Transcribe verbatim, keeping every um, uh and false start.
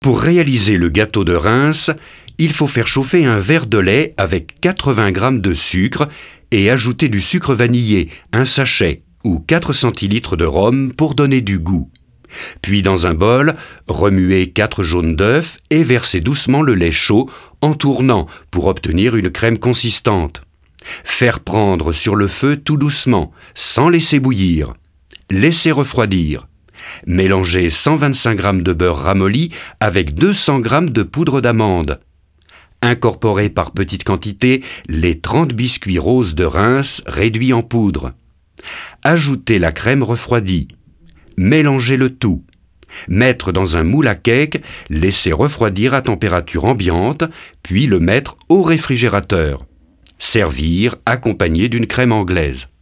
Pour réaliser le gâteau de Reims, il faut faire chauffer un verre de lait avec quatre-vingts grammes de sucre et ajouter du sucre vanillé, un sachet ou quatre centilitres de rhum pour donner du goût. Puis dans un bol, remuer quatre jaunes d'œufs et verser doucement le lait chaud en tournant pour obtenir une crème consistante. Faire prendre sur le feu tout doucement, sans laisser bouillir. Laisser refroidir. Mélanger cent vingt-cinq grammes de beurre ramolli avec deux cents grammes de poudre d'amande. Incorporer par petites quantités les trente biscuits roses de Reims réduits en poudre. Ajouter la crème refroidie. Mélanger le tout. Mettre dans un moule à cake, laisser refroidir à température ambiante, puis le mettre au réfrigérateur. Servir accompagné d'une crème anglaise.